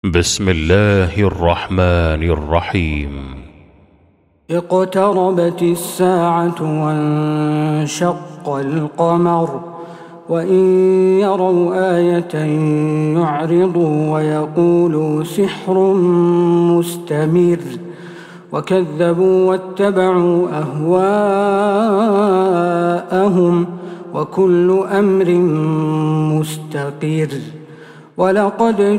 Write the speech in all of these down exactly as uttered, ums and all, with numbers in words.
بسم الله الرحمن الرحيم. اقتربت الساعة وانشق القمر وإن يروا آية يعرضوا ويقولوا سحر مستمر وكذبوا واتبعوا أهواءهم وكل أمر مستقر ولقد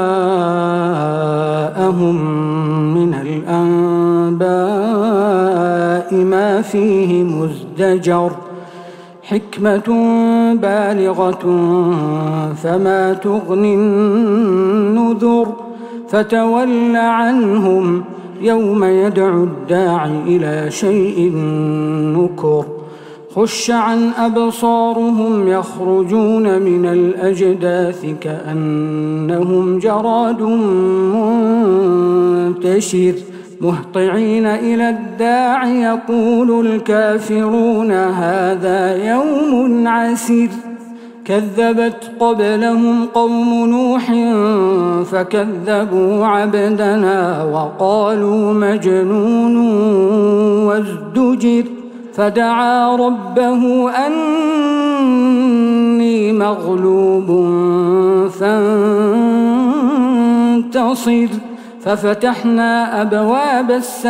جاءهم من الأنباء ما فيه مزدجر حكمة بالغة فما تغني النذر فتول عنهم يوم يدعو الداعي إلى شيء نكر خش عن أبصارهم يخرجون من الأجداث كأنهم جراد منتشر مهطعين إلى الداع يقول الكافرون هذا يوم عسير كذبت قبلهم قوم نوح فكذبوا عبدنا وقالوا مجنون وازدجر فدعا ربه أني مغلوب فانتصر ففتحنا أبواب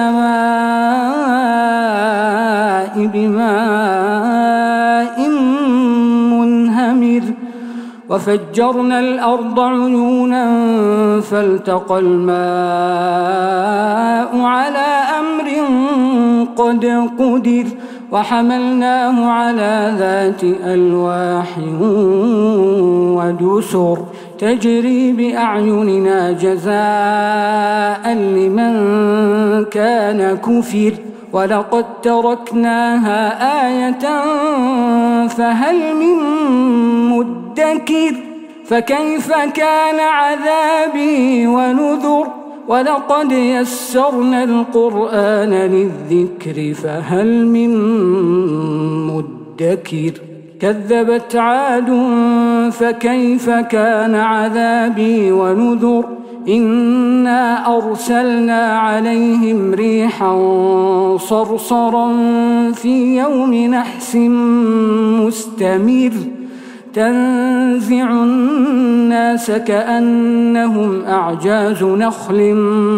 السماء بماء منهمر وفجرنا الأرض عيونا فالتقى الماء على أمر قد قدر وحملناه على ذات ألواح ودسر تجري بأعيننا جزاء لمن كان كفر ولقد تركناها آية فهل من مدكر فكيف كان عذابي ونذر ولقد يسرنا القرآن للذكر فهل من مدكر كذبت عاد فكيف كان عذابي ونذر إنا أرسلنا عليهم ريحا صرصرا في يوم نحس مستمر تنزع الناس كأنهم أعجاز نخل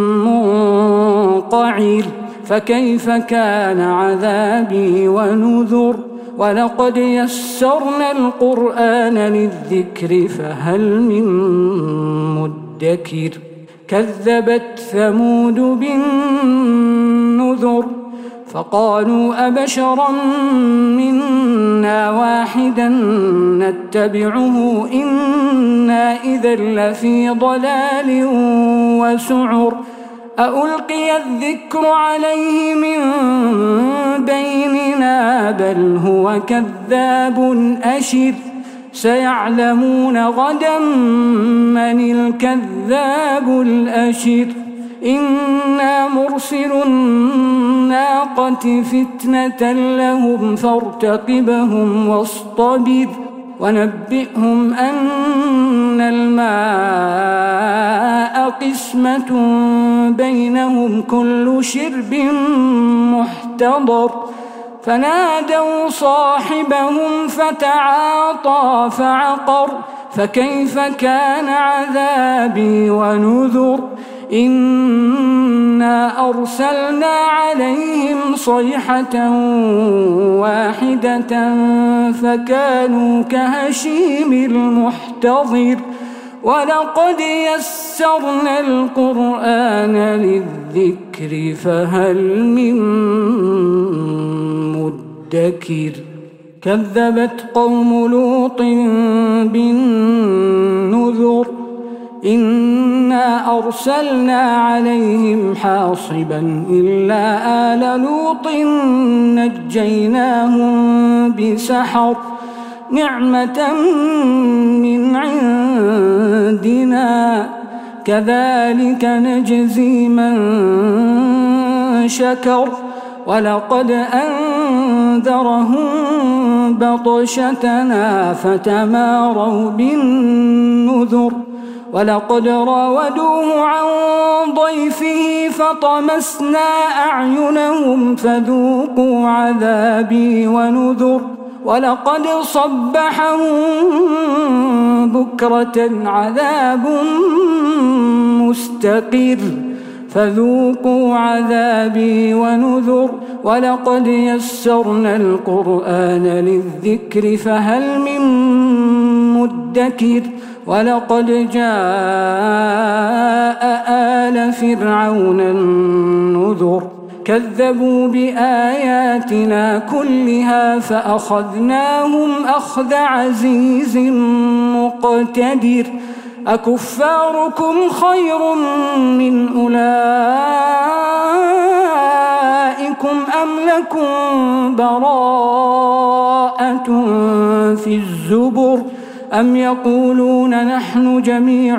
منقعر فكيف كان عذابي ونذر ولقد يسرنا القرآن للذكر فهل من مدكر كذبت ثمود بالنذر فقالوا أبشرا منا واحدا نتبعه إنا إذا لفي ضلال وسعر أألقي الذكر عليه من بيننا بل هو كذاب أشر سيعلمون غدا من الكذاب الأشر إنا مرسل الناقة فتنة لهم فارتقبهم واصطبر ونبئهم أن الماء قسمة بينهم كل شرب محتضر فنادوا صاحبهم فتعاطى فعقر فكيف كان عذابي ونذر إنا أرسلنا عليهم صيحة واحدة فكانوا كهشيم المحتضر ولقد يسرنا القرآن للذكر فهل من مدكر كذبت قوم لوط بالنذر إنا أرسلنا عليهم حاصبا إلا آل لوط نجيناهم بسحر نعمة من عندنا كذلك نجزي من شكر ولقد أنذرهم بطشتنا فتماروا بالنذر ولقد راودوه عن ضيفه فطمسنا أعينهم فذوقوا عذابي ونذر ولقد صبحهم بكرة عذاب مستقر فذوقوا عذابي ونذر ولقد يسرنا القرآن للذكر فهل من مدكر ولقد جاء آل فرعون النذر كذبوا بآياتنا كلها فأخذناهم أخذ عزيز مقتدر أكفاركم خير من أولئكم أم لكم براءة في الزبر أم يقولون نحن جميع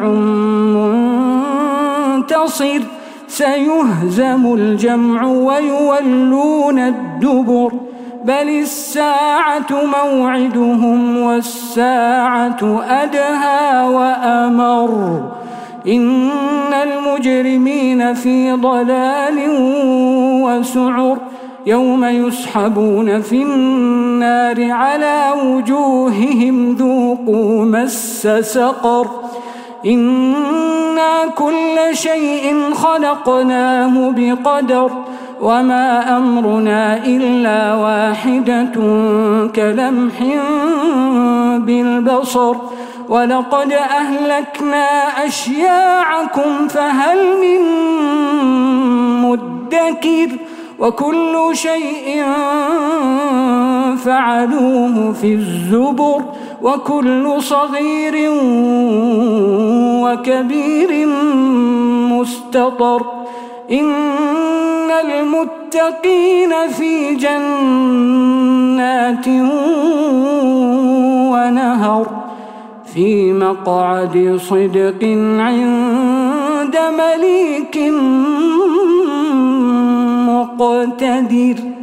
منتصر سيهزم الجمع ويولون الدبر بل الساعة موعدهم والساعة أدهى وأمر إن المجرمين في ضلال وسعر يوم يسحبون في النار على وجوههم ذوقوا مس سقر إنا كل شيء خلقناه بقدر وما أمرنا إلا واحدة كلمح بالبصر ولقد أهلكنا أشياعكم فهل من مدكر وكل شيء فعلوه في الزبر وكل صغير وكبير مستطر إن المتقين في جنات ونهر في مقعد صدق عند مليك مقتدر.